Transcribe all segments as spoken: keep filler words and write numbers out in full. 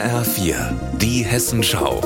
H R vier, die Hessenschau.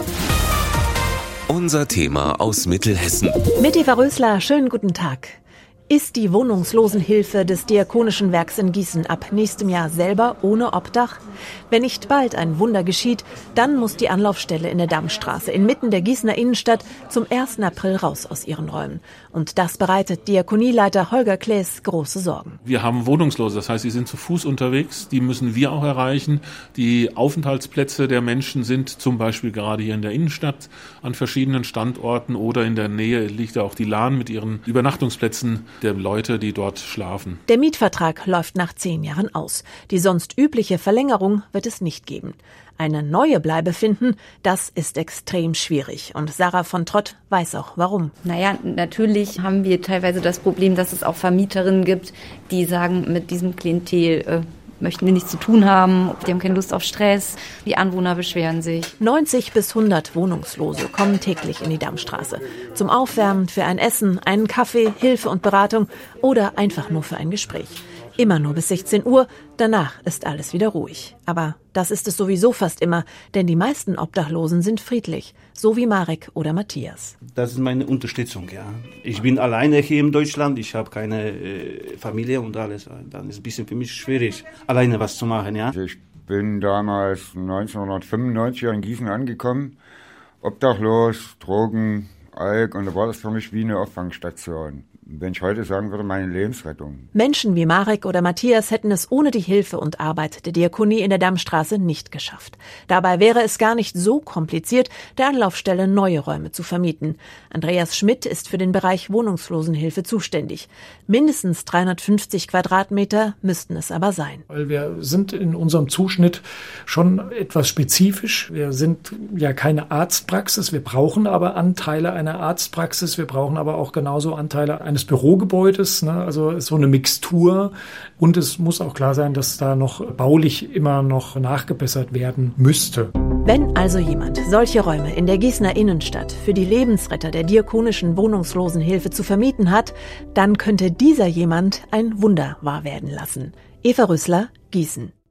Unser Thema aus Mittelhessen. Mit Eva Rösler, schönen guten Tag. Ist die Wohnungslosenhilfe des Diakonischen Werks in Gießen ab nächstem Jahr selber ohne Obdach? Wenn nicht bald ein Wunder geschieht, dann muss die Anlaufstelle in der Dammstraße inmitten der Gießener Innenstadt zum ersten April raus aus ihren Räumen. Und das bereitet Diakonieleiter Holger Klaes große Sorgen. Wir haben Wohnungslose, das heißt, sie sind zu Fuß unterwegs, die müssen wir auch erreichen. Die Aufenthaltsplätze der Menschen sind zum Beispiel gerade hier in der Innenstadt an verschiedenen Standorten oder in der Nähe liegt da auch die Lahn mit ihren Übernachtungsplätzen der Leute, die dort schlafen. Der Mietvertrag läuft nach zehn Jahren aus. Die sonst übliche Verlängerung wird es nicht geben. Eine neue Bleibe finden, das ist extrem schwierig. Und Sarah von Trott weiß auch, warum. Naja, natürlich haben wir teilweise das Problem, dass es auch Vermieterinnen gibt, die sagen, mit diesem Klientel äh, möchten wir nichts zu tun haben, die haben keine Lust auf Stress, die Anwohner beschweren sich. neunzig bis hundert Wohnungslose kommen täglich in die Dammstraße. Zum Aufwärmen, für ein Essen, einen Kaffee, Hilfe und Beratung oder einfach nur für ein Gespräch. Immer nur bis sechzehn Uhr, danach ist alles wieder ruhig. Aber das ist es sowieso fast immer, denn die meisten Obdachlosen sind friedlich, so wie Marek oder Matthias. Das ist meine Unterstützung, ja. Ich bin alleine hier in Deutschland, ich habe keine äh, Familie und alles. Dann ist es ein bisschen für mich schwierig, alleine was zu machen, ja. Ich bin damals neunzehnhundertfünfundneunzig in Gießen angekommen, obdachlos, Drogen, Alk, und da war das für mich wie eine Auffangstation. Wenn ich heute sagen würde, meine Lebensrettung. Menschen wie Marek oder Matthias hätten es ohne die Hilfe und Arbeit der Diakonie in der Dammstraße nicht geschafft. Dabei wäre es gar nicht so kompliziert, der Anlaufstelle neue Räume zu vermieten. Andreas Schmidt ist für den Bereich Wohnungslosenhilfe zuständig. Mindestens dreihundertfünfzig Quadratmeter müssten es aber sein. Weil wir sind in unserem Zuschnitt schon etwas spezifisch. Wir sind ja keine Arztpraxis, wir brauchen aber Anteile einer Arztpraxis, wir brauchen aber auch genauso Anteile eines Bürogebäudes, ne? Also so eine Mixtur. Und es muss auch klar sein, dass da noch baulich immer noch nachgebessert werden müsste. Wenn also jemand solche Räume in der Gießener Innenstadt für die Lebensretter der Diakonischen Wohnungslosenhilfe zu vermieten hat, dann könnte dieser jemand ein Wunder wahr werden lassen. Eva Rösler, Gießen.